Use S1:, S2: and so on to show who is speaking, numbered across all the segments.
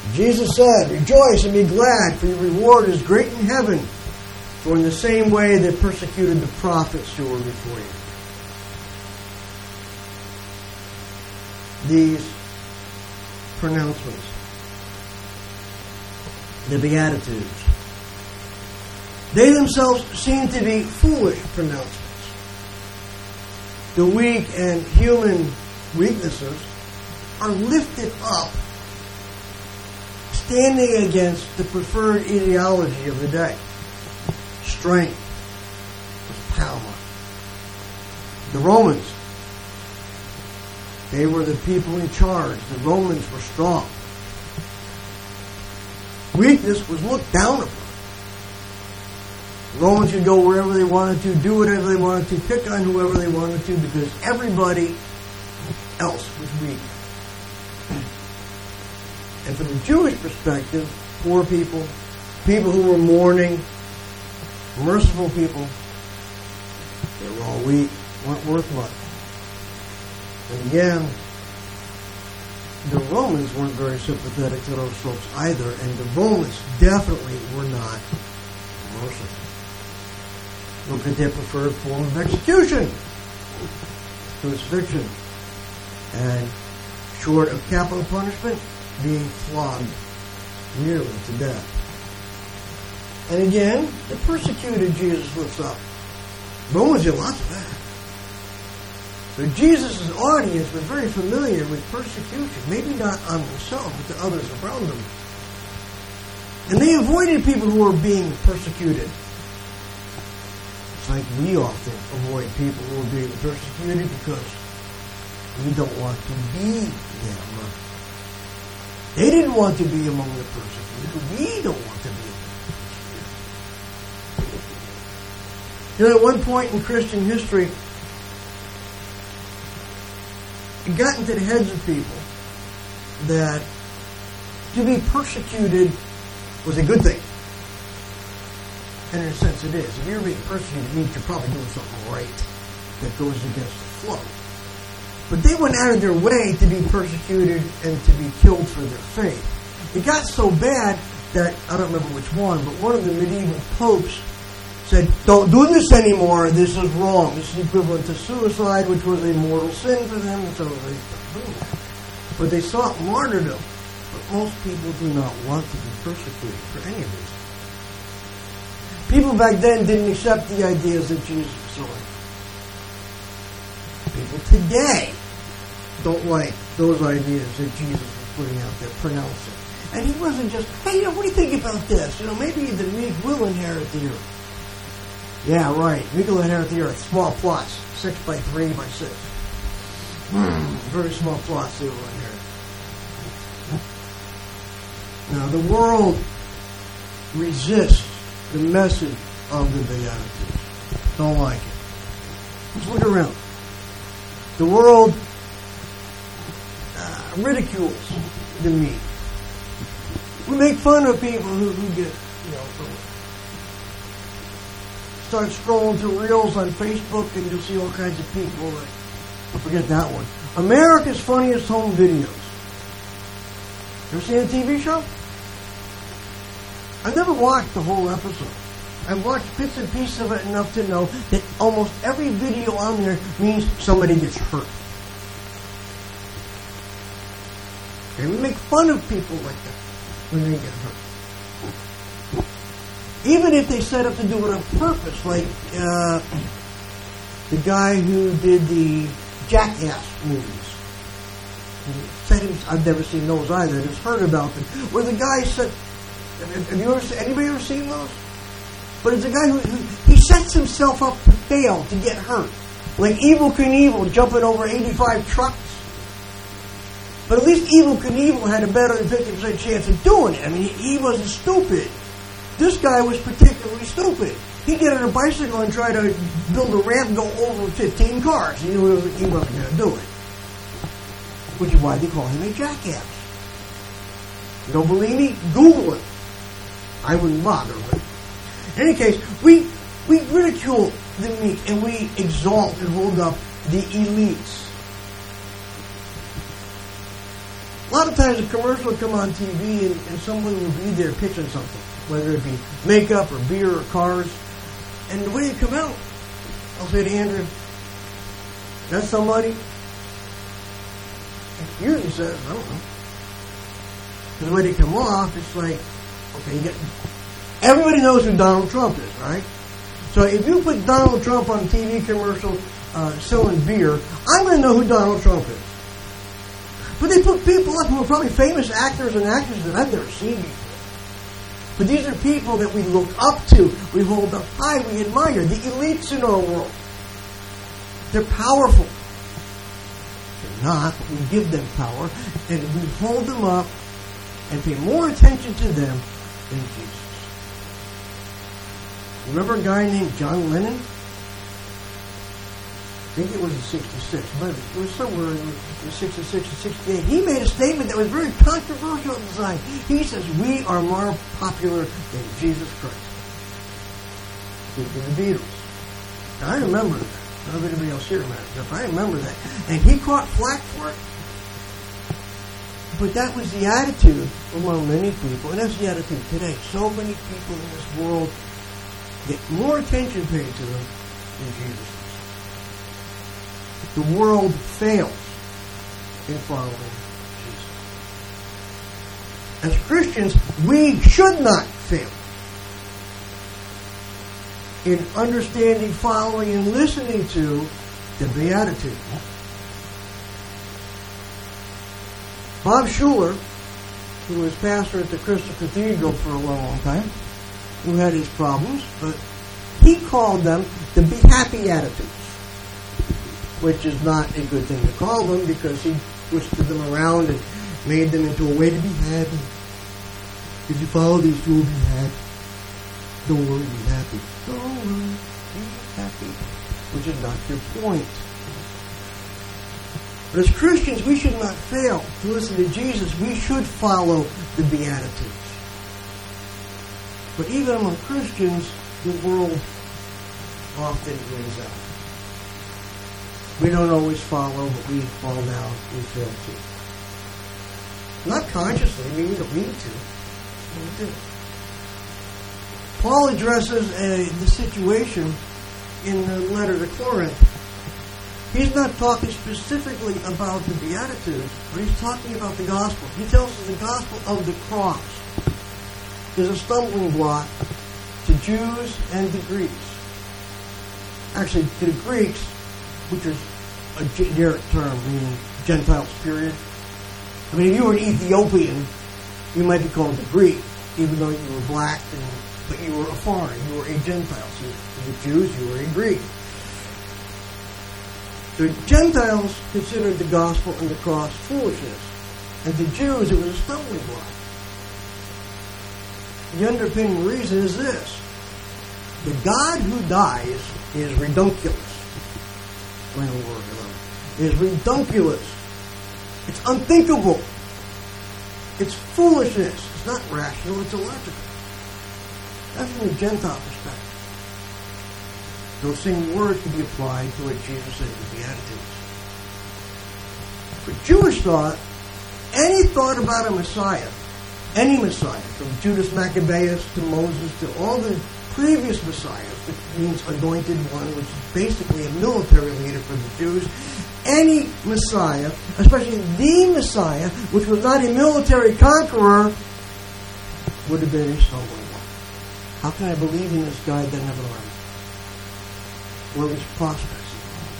S1: Jesus said, "Rejoice and be glad, for your reward is great in heaven. For in the same way they persecuted the prophets who were before you." These pronouncements, the Beatitudes, they themselves seem to be foolish pronouncements. The weak and human weaknesses are lifted up, standing against the preferred ideology of the day. Strength was power. The Romans, they were the people in charge. The Romans were strong. Weakness was looked down upon. The Romans could go wherever they wanted to, do whatever they wanted to, pick on whoever they wanted to, because everybody else was weak. And from the Jewish perspective, poor people, people who were mourning, merciful people, they were all weak, weren't worth much. And again, the Romans weren't very sympathetic to those folks either, and the Romans definitely were not merciful. Look at their preferred form of execution, crucifixion, and short of capital punishment, being flogged nearly to death. And again, the persecuted Jesus lifts up. Romans did lots of that. But Jesus' audience was very familiar with persecution, maybe not on themselves, but to others around them. And they avoided people who were being persecuted. It's like we often avoid people who are being persecuted because we don't want to be them. They didn't want to be among the persecuted. We don't want to be among the persecuted. You know, at one point in Christian history, it got into the heads of people that to be persecuted was a good thing. And in a sense it is. If you're being persecuted, it means you're probably doing something right that goes against the flow. But they went out of their way to be persecuted and to be killed for their faith. It got so bad that, I don't remember which one, but one of the medieval popes said, "Don't do this anymore, this is wrong. This is equivalent to suicide, which was a mortal sin for them," and so they stopped doing that. But they sought martyrdom. But most people do not want to be persecuted for any reason. People back then didn't accept the ideas that Jesus was like. People today don't like those ideas that Jesus was putting out there, pronouncing. And he wasn't just, "Hey, what do you think about this? Maybe the meek will inherit the earth." Yeah, right. Meek will inherit the earth. Small plots. 6 by 3 by 6. Very small plots they will inherit. Now, the world resists the message of the Beatitudes. Don't like it. Let's look around. The world ridicules the meek. We make fun of people who get, start scrolling through reels on Facebook and you'll see all kinds of people like, I forget that one. America's Funniest Home Videos. Ever seen a TV show? I've never watched the whole episode. I've watched bits and pieces of it enough to know that almost every video on there means somebody gets hurt. And we make fun of people like that when they get hurt. Even if they set up to do it on purpose, like the guy who did the Jackass movies. I've never seen those either. I've just heard about them. Where the guy said, anybody ever seen those? But it's a guy who he sets himself up to fail, to get hurt. Like Evel Knievel jumping over 85 trucks. But at least Evel Knievel had a better than 50% chance of doing it. I mean, he wasn't stupid. This guy was particularly stupid. He'd get on a bicycle and try to build a ramp and go over 15 cars. He knew he wasn't going to do it. Which is why they call him a jackass. You don't believe me? Google it. I wouldn't bother with it. In any case, we ridicule the meek and we exalt and hold up the elites. A lot of times a commercial will come on TV and someone will be there pitching something, whether it be makeup or beer or cars. And the way you come out, I'll say to Andrew, that's somebody? He usually says, I don't know. Because the way they come off, it's like, okay, everybody knows who Donald Trump is, right? So if you put Donald Trump on a TV commercial selling beer, I'm going to know who Donald Trump is. But they put people up who are probably famous actors and actresses that I've never seen before. But these are people that we look up to, we hold up high, we admire, the elites in our world. They're powerful. They're not, but we give them power, and we hold them up and pay more attention to them than Jesus. Remember a guy named John Lennon? I think it was in 66, but it was somewhere in 66 or 68. He made a statement that was very controversial at the time. He says, we are more popular than Jesus Christ. The Beatles. Now, I remember that. I don't know if anybody else here remembers that, but I remember that. And he caught flack for it. But that was the attitude among many people, and that's the attitude today. So many people in this world get more attention paid to them than Jesus. The world fails in following Jesus. As Christians, we should not fail in understanding, following, and listening to the Beatitudes. Bob Schuller, who was pastor at the Crystal Cathedral for a long time, who had his problems, but he called them the Be Happy Attitudes, which is not a good thing to call them because he twisted them around and made them into a way to be happy. If you follow these, you will be happy. Don't worry, be happy. Don't worry, be happy. Which is not your point. But as Christians, we should not fail to listen to Jesus. We should follow the Beatitudes. But even among Christians, the world often wins out. We don't always follow, but we fall down, we fail to. Not consciously, I mean, we don't need to. But we do. Paul addresses the situation in the letter to Corinth. He's not talking specifically about the Beatitudes, but he's talking about the gospel. He tells us the gospel of the cross is a stumbling block to Jews and to Greeks. Actually, to the Greeks, which is a generic term meaning Gentiles, period. I mean, if you were an Ethiopian, you might be called a Greek, even though you were black, but you were a foreign, you were a Gentile. So to the Jews, you were a Greek. The Gentiles considered the gospel and the cross foolishness. And to Jews, it was a stumbling block. The underpinning reason is this. The God who dies is redunculous. Is redunculous. It's unthinkable. It's foolishness. It's not rational, it's illogical. That's from the Gentile perspective. Those same words can be applied to what Jesus said in the Beatitudes. For Jewish thought, any thought about a Messiah, any Messiah, from Judas Maccabeus to Moses to all the previous Messiahs, which means anointed one, which is basically a military leader for the Jews, any Messiah, especially the Messiah, which was not a military conqueror, would have been a stumbling block. How can I believe in this guy that doesn't have an army? What are his prospects?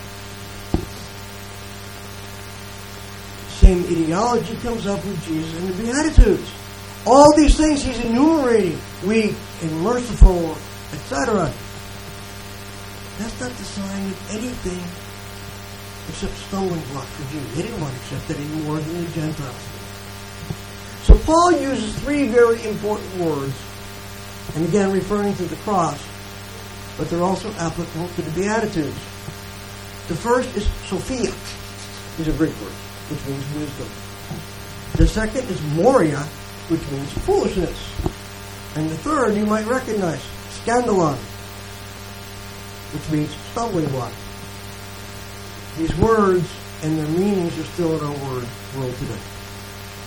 S1: Same ideology comes up with Jesus in the Beatitudes. All these things he's enumerating, weak and merciful, etc. That's not the sign of anything except stumbling block for Jews. They didn't want to accept that any more than the Gentiles did. So Paul uses three very important words, and again referring to the cross, but they're also applicable to the Beatitudes. The first is Sophia. These are Greek words, which means wisdom. The second is Moria, which means foolishness. And the third you might recognize, Scandalon, which means stumbling block. These words and their meanings are still in our world today.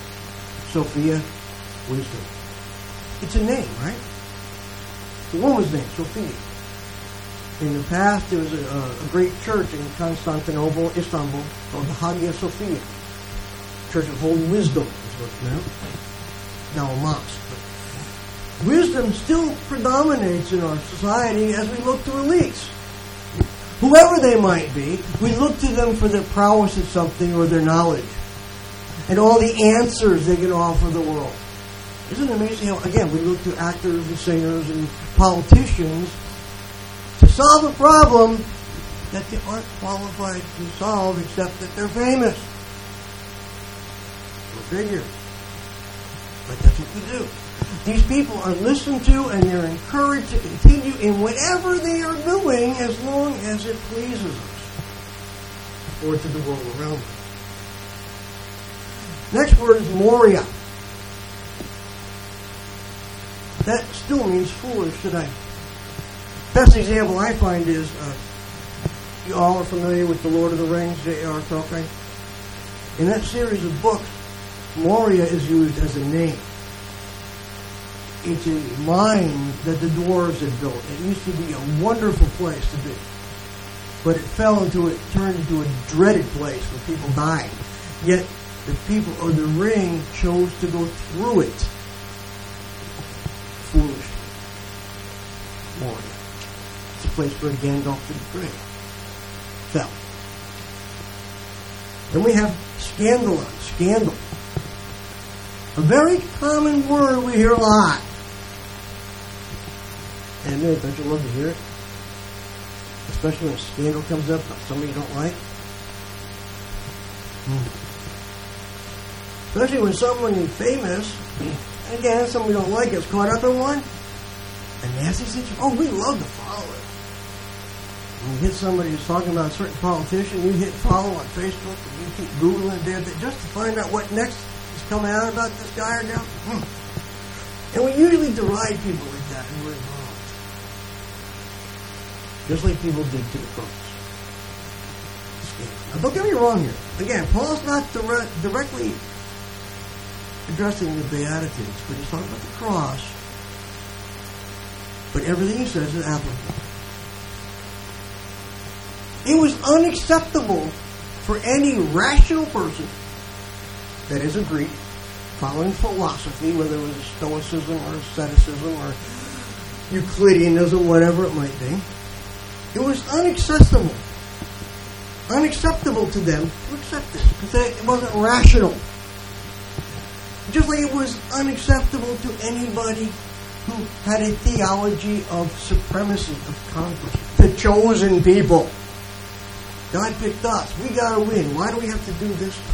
S1: Sophia, wisdom. It's a name, right? The woman's name, Sophia. In the past, there was a great church in Constantinople, Istanbul, called the Hagia Sophia. Church of Holy Wisdom is what it's now a mosque. But wisdom still predominates in our society as we look to elites. Whoever they might be, we look to them for their prowess at something or their knowledge. And all the answers they can offer the world. Isn't it amazing how, again, we look to actors and singers and politicians to solve a problem that they aren't qualified to solve except that they're famous. Go figure. But that's what we do. These people are listened to and they're encouraged to continue in whatever they are doing as long as it pleases us or to the world around them. Next word is Moria. That still means foolish today. Best example I find is, you all are familiar with The Lord of the Rings, J.R.R. Tolkien. In that series of books, Moria is used as a name. It's a mine that the dwarves had built. It used to be a wonderful place to be. But it turned into a dreaded place where people died. Yet the people of the ring chose to go through it foolishly. Moria. It's a place where Gandalf the Grey fell. Then we have scandalon, scandal. A very common word we hear a lot. And don't you love to hear it? Especially when a scandal comes up about somebody you don't like. Especially when someone famous, and again, someone we don't like, gets caught up in one. A nasty situation. Oh, we love to follow it. When you hit somebody who's talking about a certain politician, you hit follow on Facebook, and you keep Googling there just to find out what next is coming out about this guy or gal. And we usually deride people like that, and we're involved. Just like people did to the cross. Now, don't get me wrong here. Again, Paul's not directly addressing the Beatitudes, but he's talking about the cross. But everything he says is applicable. It was unacceptable for any rational person, that is a Greek, following philosophy, whether it was Stoicism or asceticism or Euclideanism, whatever it might be. It was unacceptable to them to accept this, because it wasn't rational. Just like it was unacceptable to anybody who had a theology of supremacy, of conquest. The chosen people. God picked us. We got to win. Why do we have to do this stuff?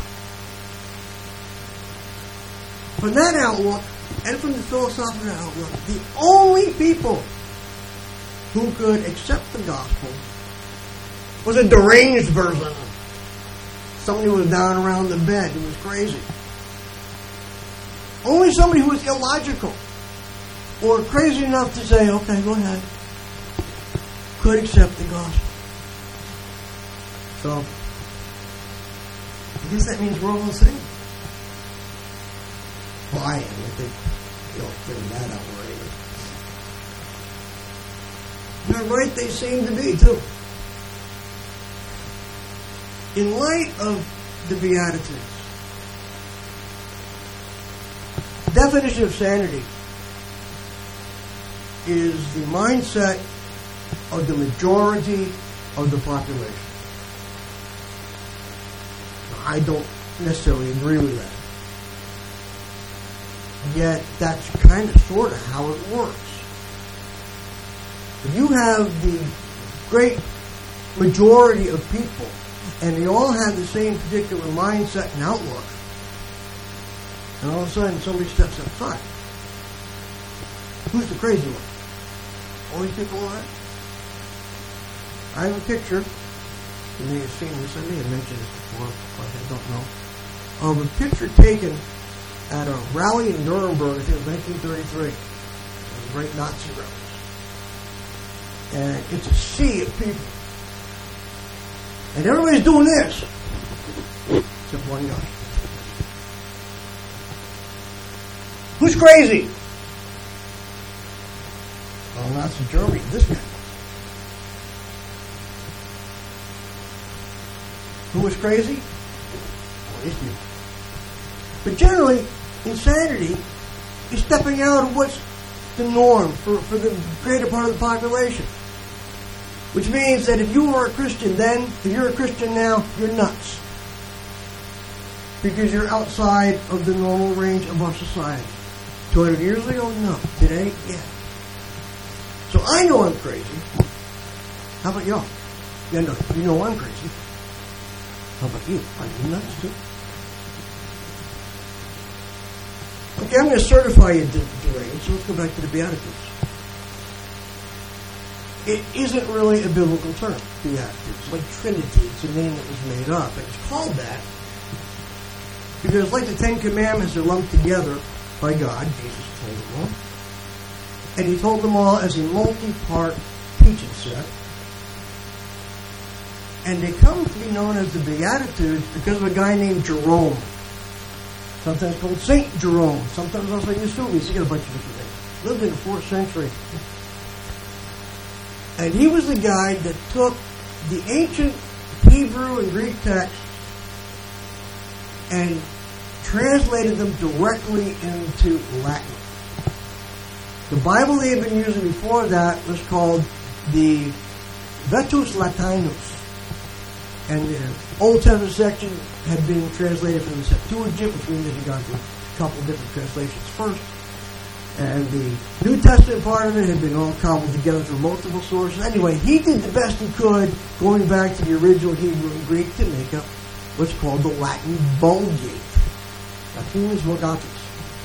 S1: From that outlook, and from the philosophical outlook, the only people who could accept the gospel was a deranged person. Somebody who was down around the bed who was crazy. Only somebody who was illogical or crazy enough to say, okay, go ahead, could accept the gospel. So, I guess that means we're all the same. Well, I am. I think you'll figure that out already. They're right, they seem to be, too. In light of the Beatitudes, the definition of sanity is the mindset of the majority of the population. I don't necessarily agree with that. Yet that's kind of sort of how it works. If you have the great majority of people and they all have the same particular mindset and outlook, and all of a sudden somebody steps outside, who's the crazy one? All these people are? I have a picture. You may have seen this. I may have mentioned this before, but I don't know. Of a picture taken at a rally in Nuremberg, I think it was 1933. It was a great Nazi rally. And it's a sea of people. And everybody's doing this. Except one guy. Who's crazy? Well, Nazi Germany, this guy. Who was crazy? Well, these people. But generally, insanity is stepping out of what's the norm for the greater part of the population. Which means that if you were a Christian then, if you're a Christian now, you're nuts. Because you're outside of the normal range of our society. 200 years ago? No. Today? Yeah. So I know I'm crazy. How about y'all? Yeah, no, you know I'm crazy. How about you? Are you nuts too? Okay, I'm going to certify you deranged, so let's go back to the Beatitudes. It isn't really a biblical term, Beatitudes. Like Trinity, it's a name that was made up. And it's called that because like the Ten Commandments, they're lumped together by God. Jesus told them all. And he told them all as a multi-part teaching set. And they come to be known as the Beatitudes because of a guy named Jerome. Sometimes called Saint Jerome. Sometimes also Eusebius. He got a bunch of different names. Lived in the 4th century. And he was the guy that took the ancient Hebrew and Greek texts and translated them directly into Latin. The Bible they had been using before that was called the Vetus Latinus. And the Old Testament section had been translated from the Septuagint, which means they had gone through a couple of different translations first. And the New Testament part of it had been all cobbled together through multiple sources. Anyway, he did the best he could, going back to the original Hebrew and Greek to make up what's called the Latin Vulgate. Latinus Vulgatus.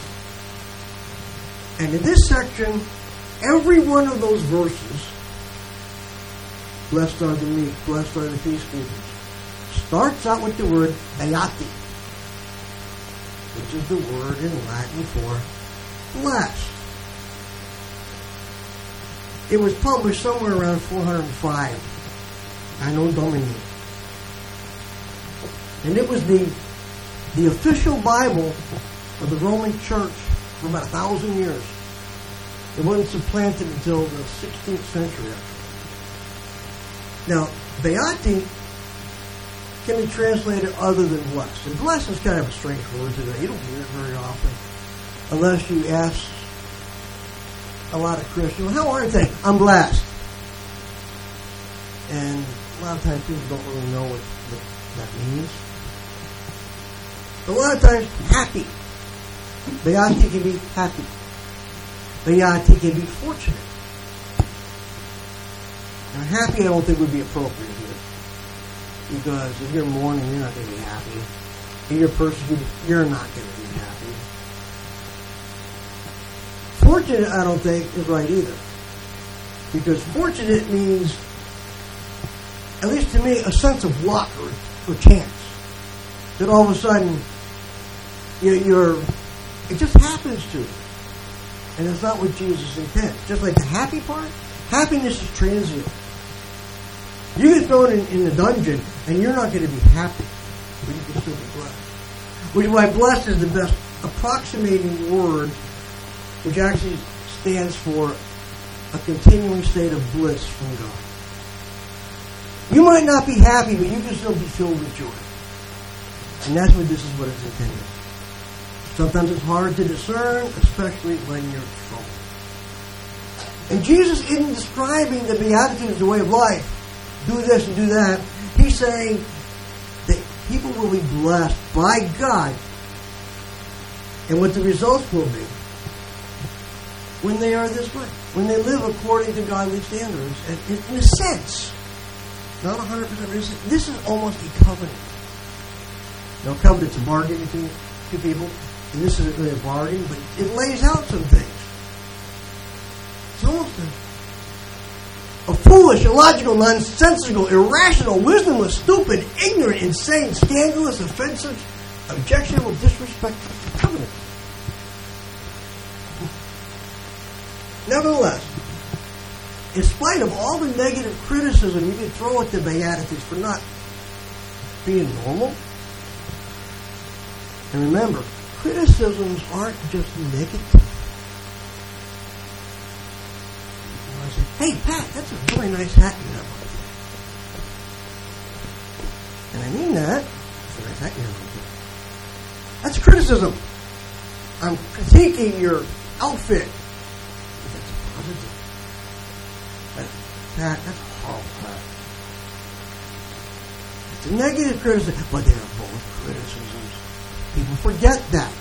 S1: And in this section, every one of those verses, blessed are the meek, blessed are the peacemakers, starts out with the word beati, which is the word in Latin for blessed. It was published somewhere around 405 Anno Domini. And it was the official Bible of the Roman Church for about 1,000 years. It wasn't supplanted until the 16th century. Now, beati can be translated other than blessed. And blessed is kind of a strange word today. You don't hear it very often. Unless you ask a lot of Christians, well, how aren't they? I'm blessed. And a lot of times people don't really know what that means. A lot of times, happy. Beati can be happy. Beati can be fortunate. Now, happy I don't think would be appropriate here. Because if you're mourning, you're not going to be happy. If you're persecuted, you're not going to be happy. Fortunate, I don't think, is right either. Because fortunate means, at least to me, a sense of luck or chance. That all of a sudden, it just happens to you. And it's not what Jesus intends. Just like the happy part, happiness is transient. You get thrown in the dungeon, and you're not going to be happy. But you can still be blessed. Which is why blessed is the best approximating word, which actually stands for a continuing state of bliss from God. You might not be happy, but you can still be filled with joy. And that's what this is what it's intended. Sometimes it's hard to discern, especially when you're in trouble. And Jesus isn't describing the Beatitudes as the way of life. Do this and do that. He's saying that people will be blessed by God. And what the results will be when they are this way. When they live according to godly standards. And in a sense, not 100%, this is almost a covenant. Now, covenant's a bargain between two people. And this isn't really a bargain, but it lays out some things. It's almost a foolish, illogical, nonsensical, irrational, wisdomless, stupid, ignorant, insane, scandalous, offensive, objectionable, disrespectful covenant. Nevertheless, in spite of all the negative criticism you can throw at the Beatitudes for not being normal, and remember, criticisms aren't just negative. I say, hey, Pat, that's a really nice hat you have on. And I mean that. It's a nice hat you have on. That's criticism. I'm critiquing your outfit. That's positive. Pat, that's a horrible hat. It's a negative criticism, but they are both criticisms. People forget that.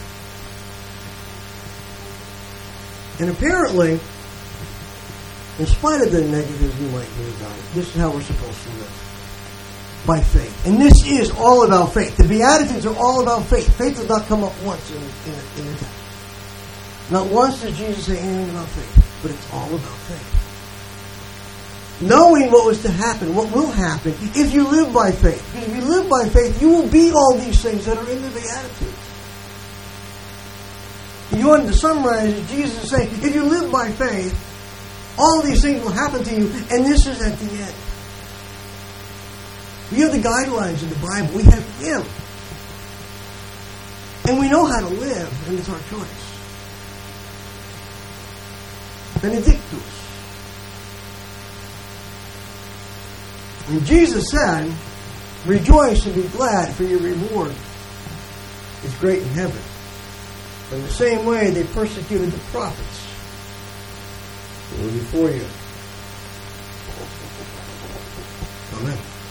S1: And apparently, in spite of the negatives we might hear about it, this is how we're supposed to live. By faith. And this is all about faith. The Beatitudes are all about faith. Faith does not come up once in the text. Not once does Jesus say anything about faith, but it's all about faith. Knowing what was to happen, what will happen, if you live by faith. Because if you live by faith, you will be all these things that are in the Beatitudes. If you wanted to summarize it, Jesus is saying, if you live by faith, all these things will happen to you, and this is at the end. We have the guidelines in the Bible. We have Him. And we know how to live, and it's our choice. Benedictus. And Jesus said, rejoice and be glad, for your reward is great in heaven. In the same way they persecuted the prophets who were before you. Amen.